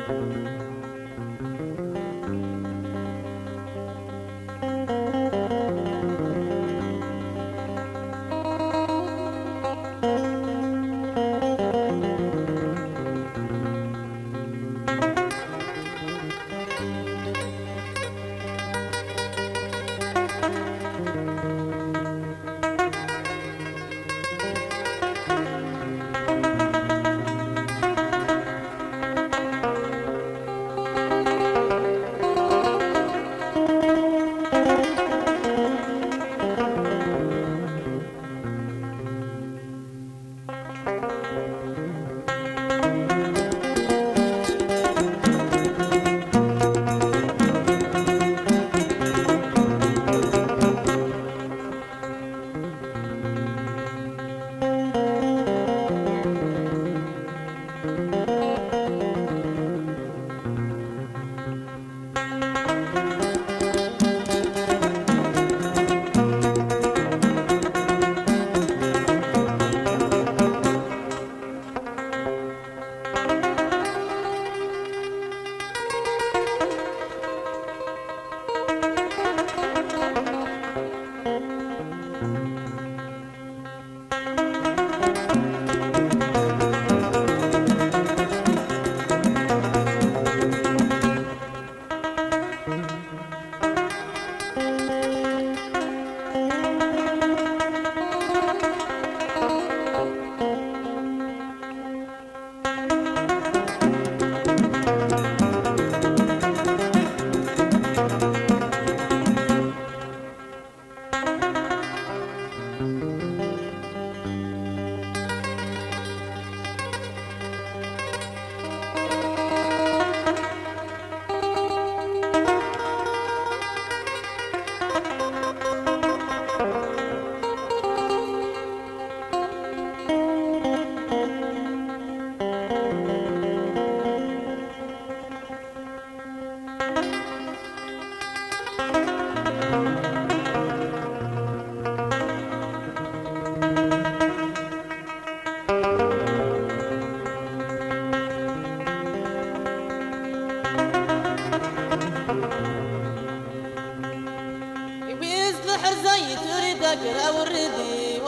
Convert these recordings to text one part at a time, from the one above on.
الذكرى والردي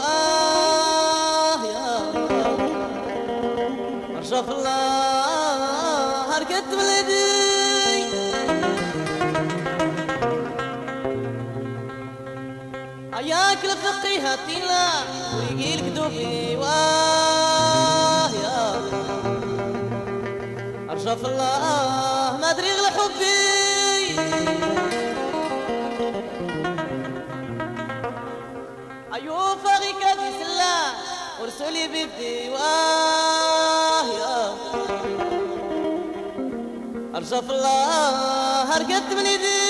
واه يا ارشف الله هركت ولدي اياك لفقيها تيلا ويجي الكذوبي واه يا ارشف الله ما ادري غير حبي أيوه فغيك بسلا ورسولي بدي واه يا أرشف الله هرقت من يدي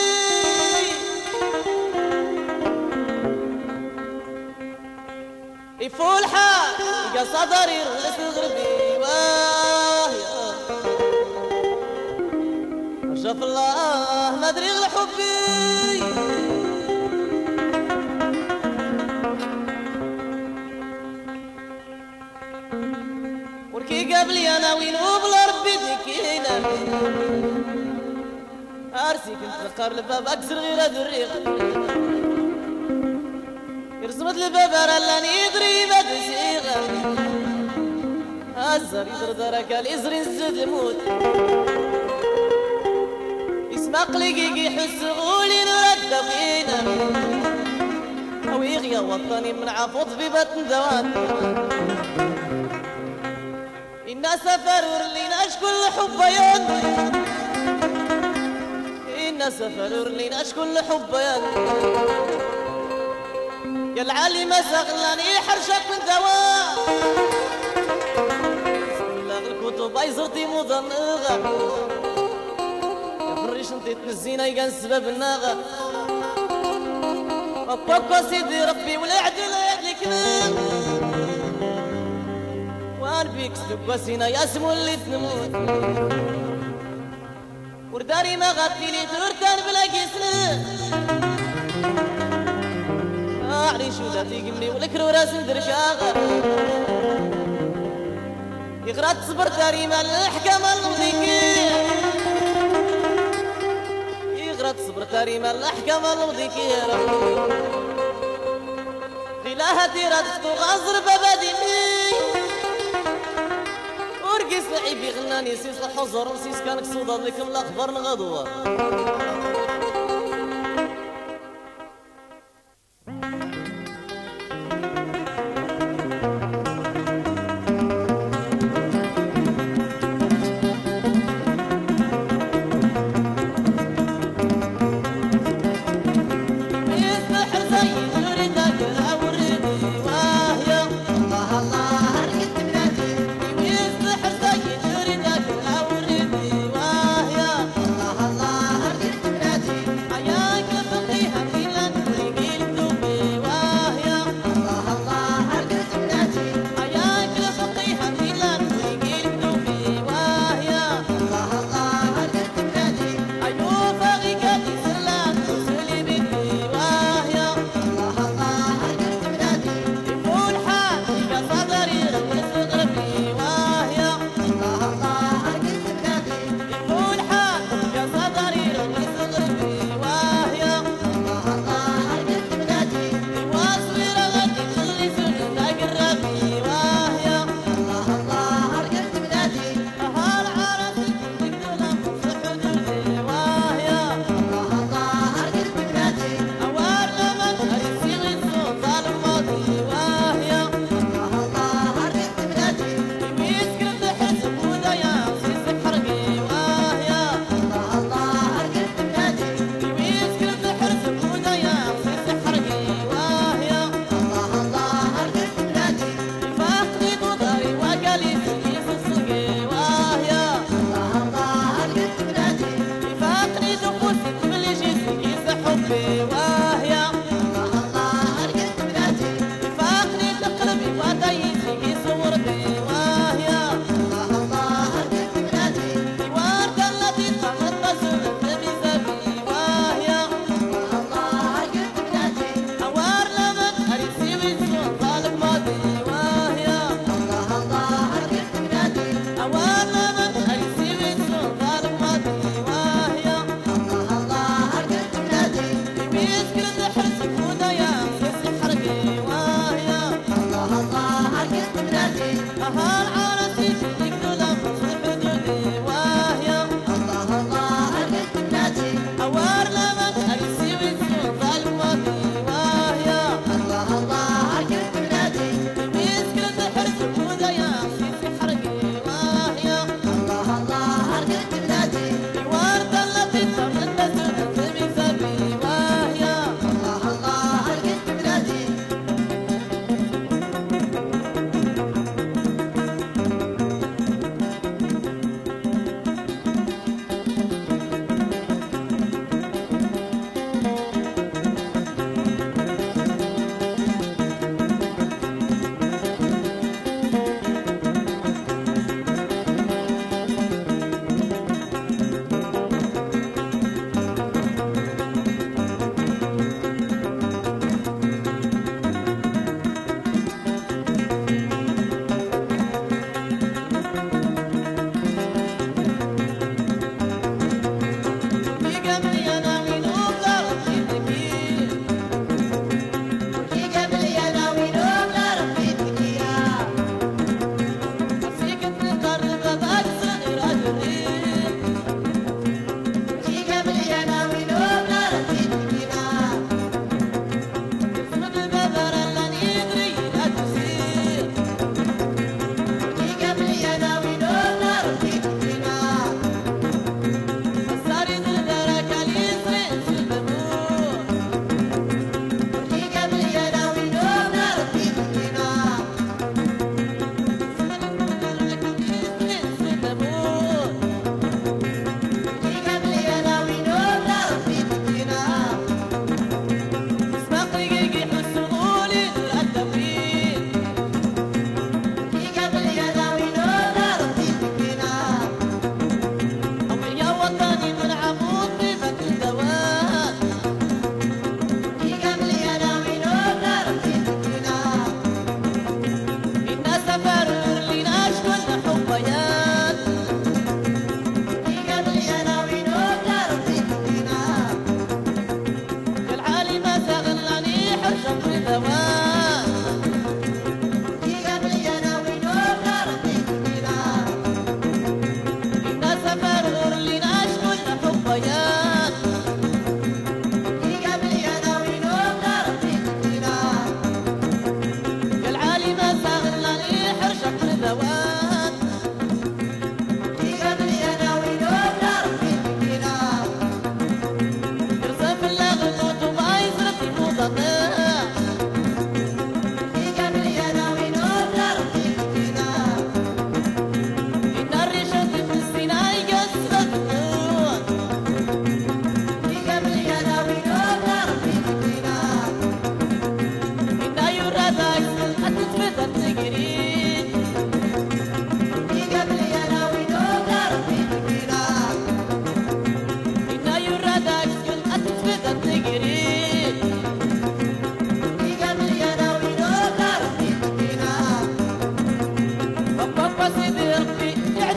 يفول حال يلقى صدري يغلس الغربي واه يا أرشف الله ما أدري غير حبي وركي قبلي انا وين وبلا ربي ديكينا ارسي كنت نقر الباب اكسر غير هذا الريق يرسمت الباب رلاني يدري باد سيغه هزر يدردرك الازر نزد موت يسمع قلقي يحس غولي نرد فينا ويغيا وطني من عفوط في بطن ذوات إنا سفر ورلينا أشكل حبيان إنا سفر ورلينا أشكل حبيان يا العالي ما سغلاني حرشك من دواء لا الكتب أيزرتي مضنغة يا فريش انتي تنزينا يقان سبب الناغة وكوكو سيدي ربي والعدل يدلك ناغ بيك سدقسينا يا اسمو اللي تنموت ورداري ما غطي لي ترتان بلا جسنا أعري شو ذاتي قمني والكرو راس ندرشاغا يغرات صبر داري ما الحكام المضيكي ما تصبر تاريما الأحكام الوضيكيرة خلاها ديرا تفتو غازر بابادي ورقيس لعيبي غناني سيس الحزر نسيس كانك صودا ذيكم الأخبار نغدوة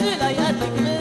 ولاياتك